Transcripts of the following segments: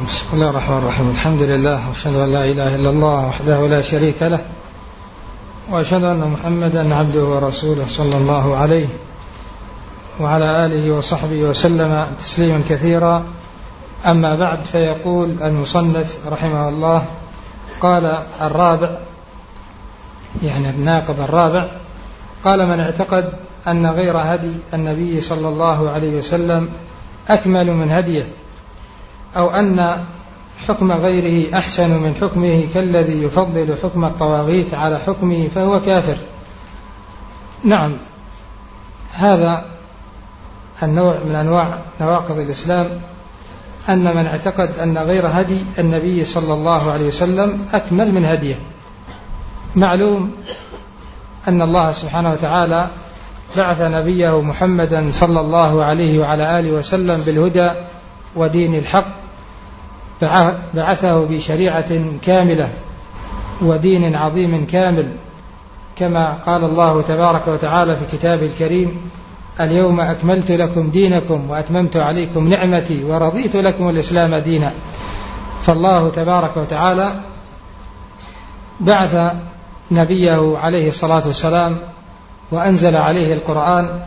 بسم الله الرحمن الرحيم. الحمد لله وأشهد أن لا إله إلا الله وحده لا شريك له، وأشهد أن محمدا عبده ورسوله صلى الله عليه وعلى آله وصحبه وسلم تسليما كثيرا. أما بعد، فيقول المصنف رحمه الله: قال الرابع، يعني الناقض الرابع، قال: من اعتقد أن غير هدي النبي صلى الله عليه وسلم أكمل من هديه، أو أن حكم غيره أحسن من حكمه كالذي يفضل حكم الطواغيت على حكمه فهو كافر. نعم، هذا النوع من أنواع نواقض الإسلام، أن من اعتقد أن غير هدي النبي صلى الله عليه وسلم أكمل من هديه. معلوم أن الله سبحانه وتعالى بعث نبيه محمدا صلى الله عليه وعلى آله وسلم بالهدى ودين الحق، بعثه بشريعة كاملة ودين عظيم كامل، كما قال الله تبارك وتعالى في كتابه الكريم: اليوم أكملت لكم دينكم وأتممت عليكم نعمتي ورضيت لكم الإسلام دينا. فالله تبارك وتعالى بعث نبيه عليه الصلاة والسلام وأنزل عليه القرآن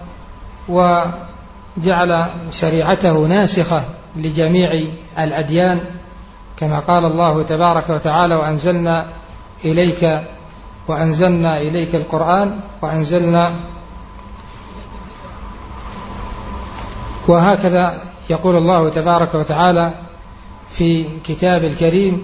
وجعل شريعته ناسخة لجميع الأديان، كما قال الله تبارك وتعالى: وأنزلنا إليك القرآن وهكذا يقول الله تبارك وتعالى في كتاب الكريم: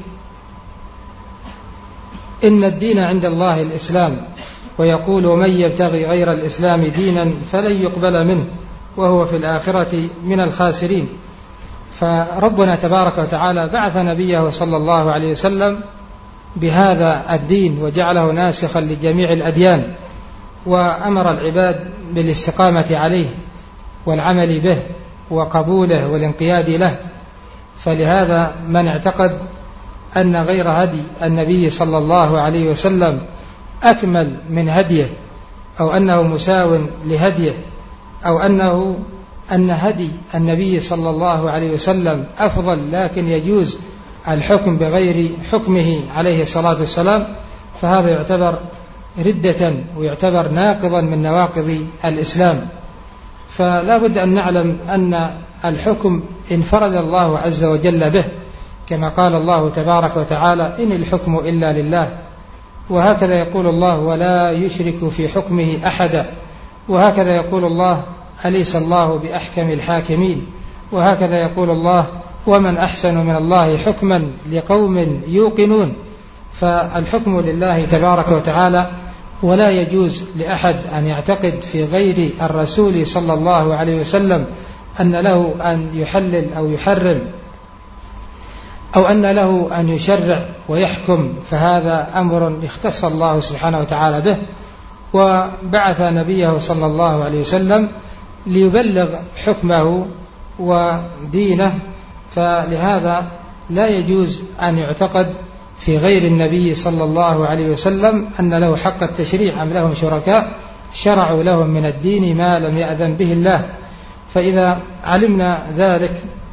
إن الدين عند الله الإسلام، ويقول: ومن يبتغي غير الإسلام دينا فلن يقبل منه وهو في الآخرة من الخاسرين. فربنا تبارك وتعالى بعث نبيه صلى الله عليه وسلم بهذا الدين وجعله ناسخا لجميع الأديان، وأمر العباد بالاستقامة عليه والعمل به وقبوله والانقياد له. فلهذا من اعتقد أن غير هدي النبي صلى الله عليه وسلم أكمل من هديه، أو أنه مساو لهديه، أو أن هدي النبي صلى الله عليه وسلم أفضل لكن يجوز الحكم بغير حكمه عليه الصلاة والسلام، فهذا يعتبر ردة ويعتبر ناقضا من نواقض الإسلام. فلا بد أن نعلم أن الحكم انفرد الله عز وجل به، كما قال الله تبارك وتعالى: إن الحكم إلا لله. وهكذا يقول الله: ولا يشرك في حكمه أحدا. وهكذا يقول الله: أليس الله بأحكم الحاكمين. وهكذا يقول الله: ومن أحسن من الله حكما لقوم يوقنون. فالحكم لله تبارك وتعالى، ولا يجوز لأحد أن يعتقد في غير الرسول صلى الله عليه وسلم أن له أن يحلل أو يحرم، أو أن له أن يشرع ويحكم، فهذا أمر اختص الله سبحانه وتعالى به، وبعث نبيه صلى الله عليه وسلم ليبلغ حكمه ودينه. فلهذا لا يجوز أن يعتقد في غير النبي صلى الله عليه وسلم أن له حق التشريع أم لهم شركاء شرعوا لهم من الدين ما لم يأذن به الله. فإذا علمنا ذلك،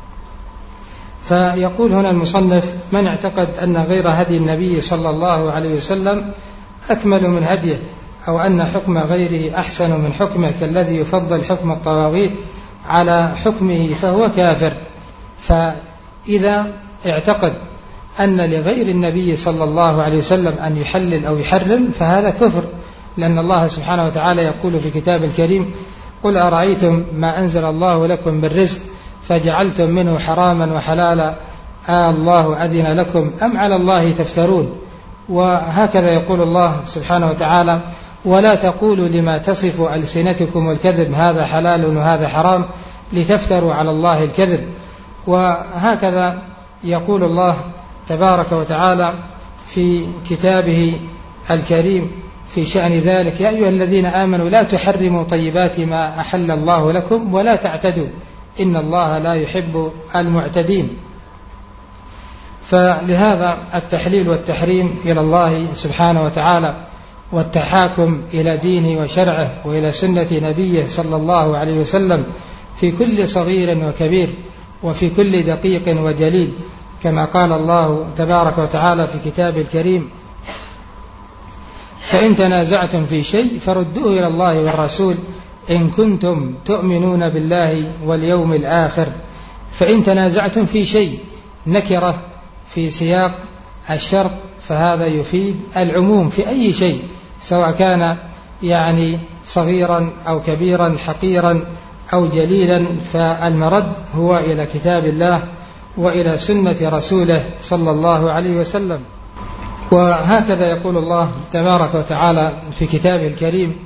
فيقول هنا المصنف: من اعتقد أن غير هدي النبي صلى الله عليه وسلم أكمل من هديه، أو أن حكم غيره أحسن من حكمه كالذي يفضل حكم الطواغيت على حكمه فهو كافر. فإذا اعتقد أن لغير النبي صلى الله عليه وسلم أن يحلل أو يحرم فهذا كفر، لأن الله سبحانه وتعالى يقول في كتاب الكريم: قل أرأيتم ما أنزل الله لكم من رزق فجعلتم منه حراما وحلالا الله أذن لكم أم على الله تفترون. وهكذا يقول الله سبحانه وتعالى: ولا تقولوا لما تصف ألسنتكم الكذب هذا حلال وهذا حرام لتفتروا على الله الكذب. وهكذا يقول الله تبارك وتعالى في كتابه الكريم في شأن ذلك: يا أيها الذين آمنوا لا تحرموا طيبات ما أحل الله لكم ولا تعتدوا إن الله لا يحب المعتدين. فلهذا التحليل والتحريم إلى الله سبحانه وتعالى، والتحاكم إلى دينه وشرعه وإلى سنة نبيه صلى الله عليه وسلم في كل صغير وكبير وفي كل دقيق وجليل، كما قال الله تبارك وتعالى في كتابه الكريم: فإن تنازعتم في شيء فردوه إلى الله والرسول إن كنتم تؤمنون بالله واليوم الآخر. فإن تنازعتم في شيء نكرة في سياق الشرط، فهذا يفيد العموم في أي شيء، سواء كان يعني صغيرا أو كبيرا، حقيرا أو جليلا، فالمرد هو إلى كتاب الله وإلى سنة رسوله صلى الله عليه وسلم. وهكذا يقول الله تبارك وتعالى في كتابه الكريم: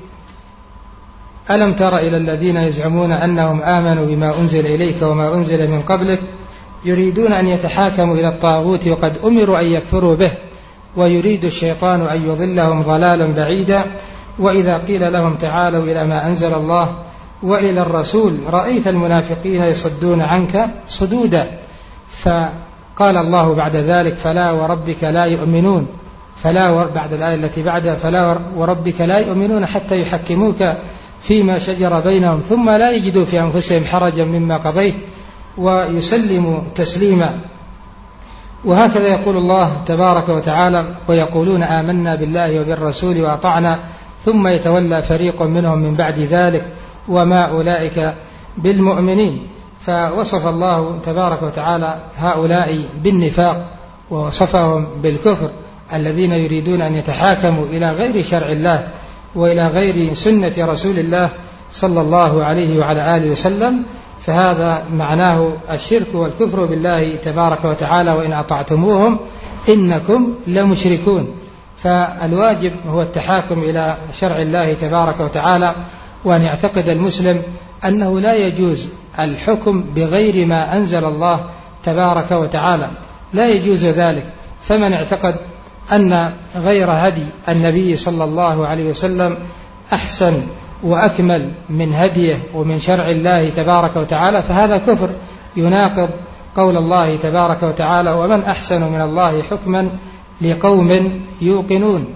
ألم تر إلى الذين يزعمون أنهم آمنوا بما أنزل إليك وما أنزل من قبلك يريدون أن يتحاكموا إلى الطاغوت وقد أمروا أن يكفروا به ويريد الشيطان أن يضلهم ضلالا بعيدا وإذا قيل لهم تعالوا إلى ما أنزل الله وإلى الرسول رأيت المنافقين يصدون عنك صدودا. فقال الله بعد ذلك: فلا وربك لا يؤمنون، بعد الآية التي بعدها: فلا وربك لا يؤمنون حتى يحكموك فيما شجر بينهم ثم لا يجدوا في أنفسهم حرجا مما قضيت ويسلموا تسليما. وهكذا يقول الله تبارك وتعالى: ويقولون آمنا بالله وبالرسول وأطعنا ثم يتولى فريق منهم من بعد ذلك وما أولئك بالمؤمنين. فوصف الله تبارك وتعالى هؤلاء بالنفاق ووصفهم بالكفر الذين يريدون أن يتحاكموا إلى غير شرع الله وإلى غير سنة رسول الله صلى الله عليه وعلى آله وسلم، فهذا معناه الشرك والكفر بالله تبارك وتعالى: وإن أطعتموهم إنكم لمشركون. فالواجب هو التحاكم إلى شرع الله تبارك وتعالى، وأن يعتقد المسلم أنه لا يجوز الحكم بغير ما أنزل الله تبارك وتعالى، لا يجوز ذلك. فمن اعتقد أن غير هدي النبي صلى الله عليه وسلم أحسن وأكمل من هديه ومن شرع الله تبارك وتعالى فهذا كفر يناقض قول الله تبارك وتعالى: ومن أحسن من الله حكما لقوم يوقنون.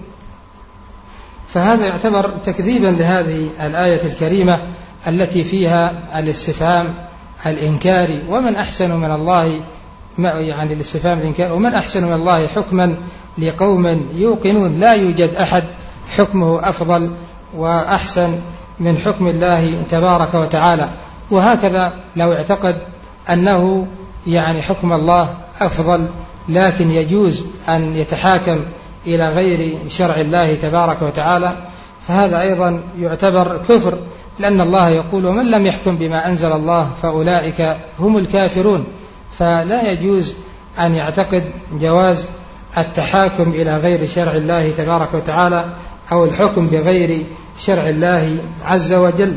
فهذا يعتبر تكذيبا لهذه الآية الكريمة التي فيها الاستفهام الإنكاري: ومن أحسن من الله، يعني الاستفهام الإنكاري، ومن أحسن من الله حكما لقوم يوقنون. لا يوجد أحد حكمه أفضل وأحسن من حكم الله تبارك وتعالى. وهكذا لو اعتقد أنه يعني حكم الله أفضل لكن يجوز أن يتحاكم إلى غير شرع الله تبارك وتعالى فهذا أيضا يعتبر كفر، لأن الله يقول: ومن لم يحكم بما أنزل الله فأولئك هم الكافرون. فلا يجوز أن يعتقد جواز التحاكم إلى غير شرع الله تبارك وتعالى أو الحكم بغير شرع الله عز وجل.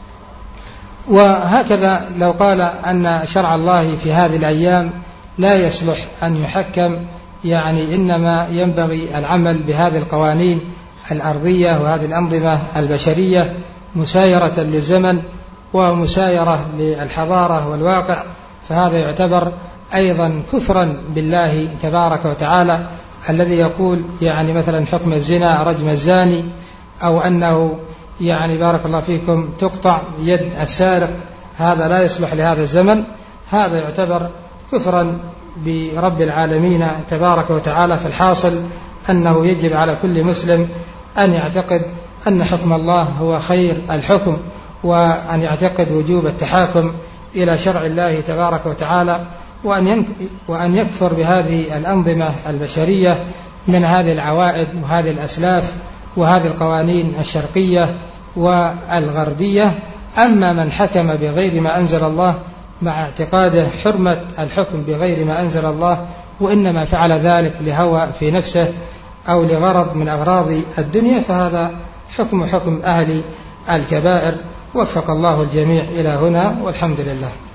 وهكذا لو قال أن شرع الله في هذه الأيام لا يصلح أن يحكم، يعني إنما ينبغي العمل بهذه القوانين الأرضية وهذه الأنظمة البشرية مسايرة للزمن ومسايرة للحضارة والواقع، فهذا يعتبر أيضا كفرا بالله تبارك وتعالى الذي يقول يعني مثلا حكم الزنا رجم الزاني، أو أنه يعني بارك الله فيكم تقطع يد السارق، هذا لا يصلح لهذا الزمن. هذا يعتبر كفرا برب العالمين تبارك وتعالى. فالحاصل أنه يجب على كل مسلم أن يعتقد أن حكم الله هو خير الحكم، وأن يعتقد وجوب التحاكم إلى شرع الله تبارك وتعالى، وأن يكفر بهذه الأنظمة البشرية من هذه العوائد وهذه الأسلاف وهذه القوانين الشرقية والغربية. أما من حكم بغير ما أنزل الله مع اعتقاده حرمة الحكم بغير ما أنزل الله، وإنما فعل ذلك لهوى في نفسه أو لغرض من أغراض الدنيا، فهذا حكم أهل الكبائر. وفق الله الجميع إلى هنا، والحمد لله.